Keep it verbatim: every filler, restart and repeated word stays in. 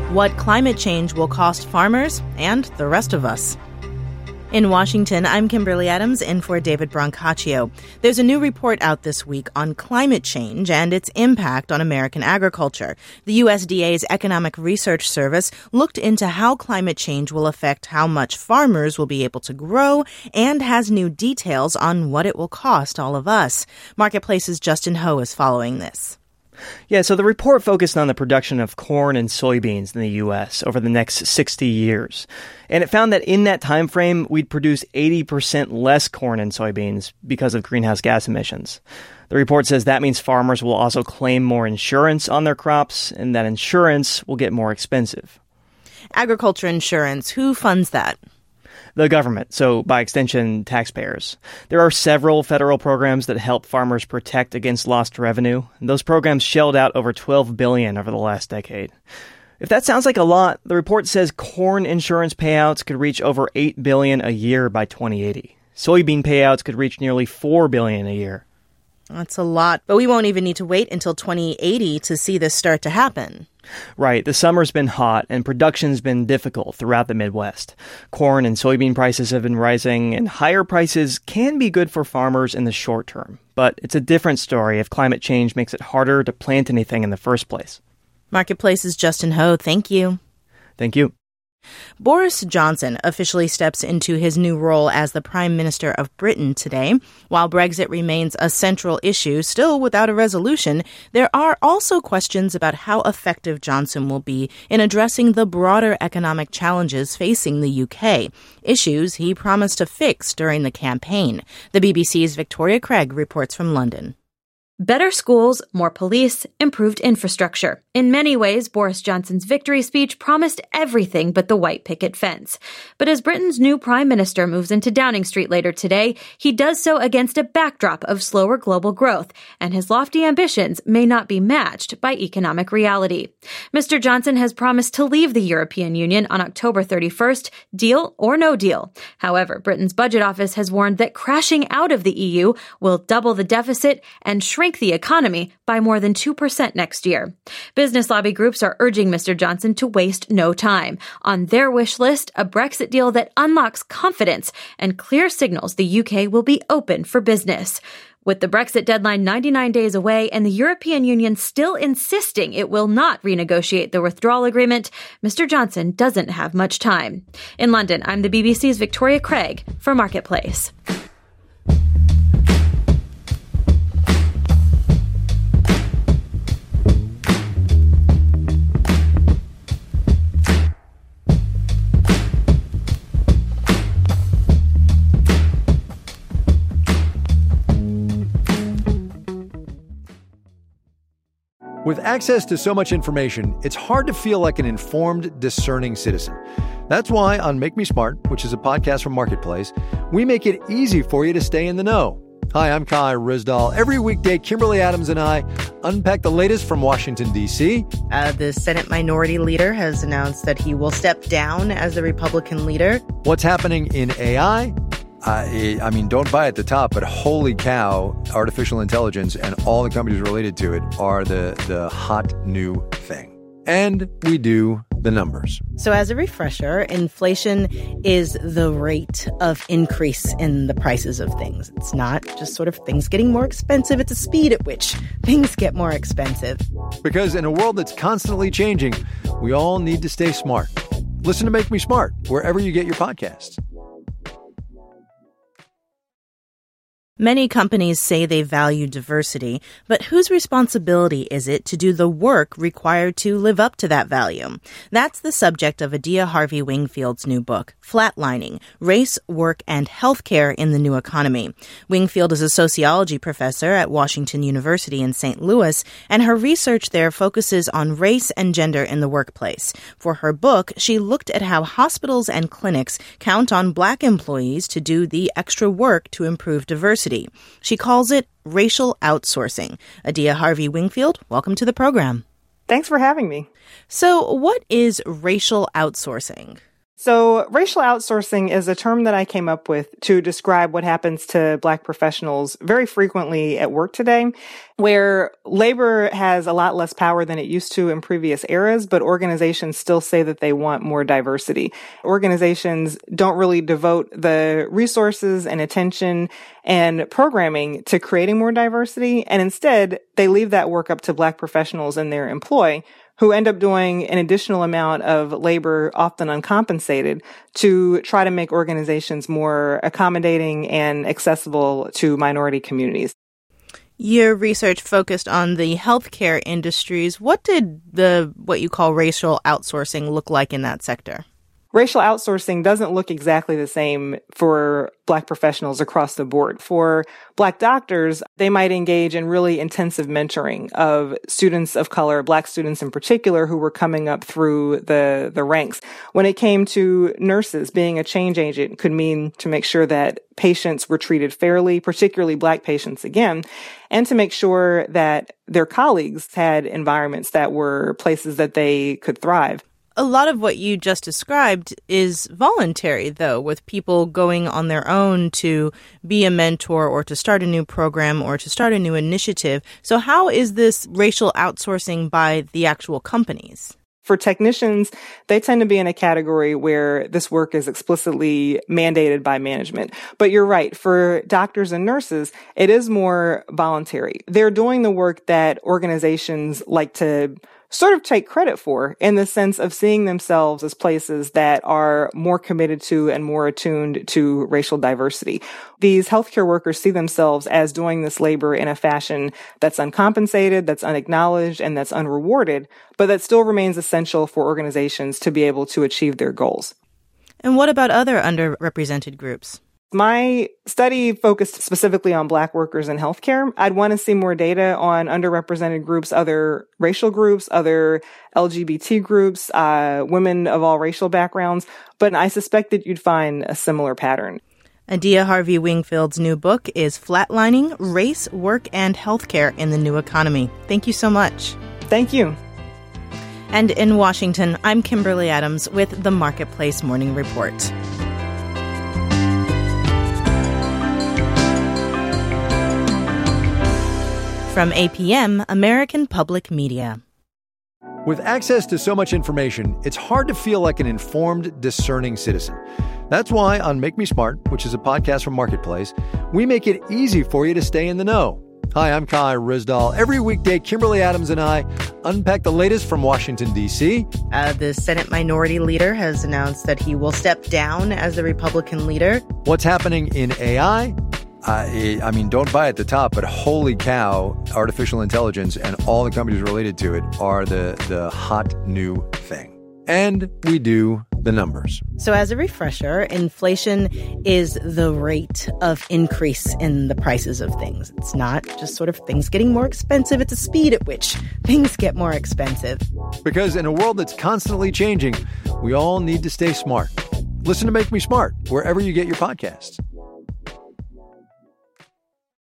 what climate change will cost farmers and the rest of us. In Washington, I'm Kimberly Adams, in for David Brancaccio. There's a new report out this week on climate change and its impact on American agriculture. The U S D A's Economic Research Service looked into how climate change will affect how much farmers will be able to grow and has new details on what it will cost all of us. Marketplace's Justin Ho is following this. Yeah, so the report focused on the production of corn and soybeans in the U S over the next sixty years. And it found that in that time frame, we'd produce eighty percent less corn and soybeans because of greenhouse gas emissions. The report says that means farmers will also claim more insurance on their crops, and that insurance will get more expensive. Agriculture insurance, who funds that? The government, so by extension, taxpayers. There are several federal programs that help farmers protect against lost revenue. Those programs shelled out over twelve billion dollars over the last decade. If that sounds like a lot, the report says corn insurance payouts could reach over eight billion dollars a year by twenty eighty. Soybean payouts could reach nearly four billion dollars a year. That's a lot, but we won't even need to wait until twenty eighty to see this start to happen. Right. The summer's been hot and production's been difficult throughout the Midwest. Corn and soybean prices have been rising, and higher prices can be good for farmers in the short term. But it's a different story if climate change makes it harder to plant anything in the first place. Marketplace's Justin Ho, thank you. Thank you. Boris Johnson officially steps into his new role as the Prime Minister of Britain today. While Brexit remains a central issue, still without a resolution, there are also questions about how effective Johnson will be in addressing the broader economic challenges facing the U K, issues he promised to fix during the campaign. The B B C's Victoria Craig reports from London. Better schools, more police, improved infrastructure. In many ways, Boris Johnson's victory speech promised everything but the white picket fence. But as Britain's new prime minister moves into Downing Street later today, he does so against a backdrop of slower global growth, and his lofty ambitions may not be matched by economic reality. Mister Johnson has promised to leave the European Union on October thirty-first, deal or no deal. However, Britain's budget office has warned that crashing out of the E U will double the deficit and shrink the economy by more than two percent next year. Business lobby groups are urging Mister Johnson to waste no time. On their wish list, a Brexit deal that unlocks confidence and clear signals the U K will be open for business. With the Brexit deadline ninety-nine days away and the European Union still insisting it will not renegotiate the withdrawal agreement, Mister Johnson doesn't have much time. In London, I'm the B B C's Victoria Craig for Marketplace. With access to so much information, it's hard to feel like an informed, discerning citizen. That's why on Make Me Smart, which is a podcast from Marketplace, we make it easy for you to stay in the know. Hi, I'm Kai Rizdal. Every weekday, Kimberly Adams and I unpack the latest from Washington, D C. Uh, the Senate Minority Leader has announced that he will step down as the Republican leader. What's happening in A I? Uh, I mean, don't buy at the top, but holy cow, artificial intelligence and all the companies related to it are the, the hot new thing. And we do the numbers. So as a refresher, inflation is the rate of increase in the prices of things. It's not just sort of things getting more expensive. It's a speed at which things get more expensive. Because in a world that's constantly changing, we all need to stay smart. Listen to Make Me Smart wherever you get your podcasts. Many companies say they value diversity, but whose responsibility is it to do the work required to live up to that value? That's the subject of Adia Harvey Wingfield's new book, Flatlining: Race, Work, and Healthcare in the New Economy. Wingfield is a sociology professor at Washington University in Saint Louis, and her research there focuses on race and gender in the workplace. For her book, she looked at how hospitals and clinics count on Black employees to do the extra work to improve diversity. She calls it racial outsourcing. Adia Harvey Wingfield, welcome to the program. Thanks for having me. So what is racial outsourcing? So racial outsourcing is a term that I came up with to describe what happens to Black professionals very frequently at work today, where labor has a lot less power than it used to in previous eras, but organizations still say that they want more diversity. Organizations don't really devote the resources and attention and programming to creating more diversity, and instead they leave that work up to Black professionals in their employ, who end up doing an additional amount of labor, often uncompensated, to try to make organizations more accommodating and accessible to minority communities. Your research focused on the healthcare industries. What did the what you call racial outsourcing look like in that sector? Racial outsourcing doesn't look exactly the same for Black professionals across the board. For Black doctors, they might engage in really intensive mentoring of students of color, Black students in particular, who were coming up through the, the ranks. When it came to nurses, being a change agent could mean to make sure that patients were treated fairly, particularly Black patients again, and to make sure that their colleagues had environments that were places that they could thrive. A lot of what you just described is voluntary, though, with people going on their own to be a mentor or to start a new program or to start a new initiative. So how is this racial outsourcing by the actual companies? For technicians, they tend to be in a category where this work is explicitly mandated by management. But you're right, for doctors and nurses, it is more voluntary. They're doing the work that organizations like to sort of take credit for, in the sense of seeing themselves as places that are more committed to and more attuned to racial diversity. These healthcare workers see themselves as doing this labor in a fashion that's uncompensated, that's unacknowledged, and that's unrewarded, but that still remains essential for organizations to be able to achieve their goals. And what about other underrepresented groups? My study focused specifically on Black workers in healthcare. I'd want to see more data on underrepresented groups, other racial groups, other L G B T groups, uh, women of all racial backgrounds, but I suspect that you'd find a similar pattern. Adia Harvey Wingfield's new book is Flatlining: Race, Work, and Healthcare in the New Economy. Thank you so much. Thank you. And in Washington, I'm Kimberly Adams with the Marketplace Morning Report. From A P M, American Public Media. With access to so much information, it's hard to feel like an informed, discerning citizen. That's why on Make Me Smart, which is a podcast from Marketplace, we make it easy for you to stay in the know. Hi, I'm Kai Rizdal. Every weekday, Kimberly Adams and I unpack the latest from Washington, D C. Uh, the Senate Minority Leader has announced that he will step down as the Republican leader. What's happening in A I? Uh, I mean, don't buy at the top, but holy cow, artificial intelligence and all the companies related to it are the, the hot new thing. And we do the numbers. So as a refresher, inflation is the rate of increase in the prices of things. It's not just sort of things getting more expensive. It's the speed at which things get more expensive. Because in a world that's constantly changing, we all need to stay smart. Listen to Make Me Smart wherever you get your podcasts.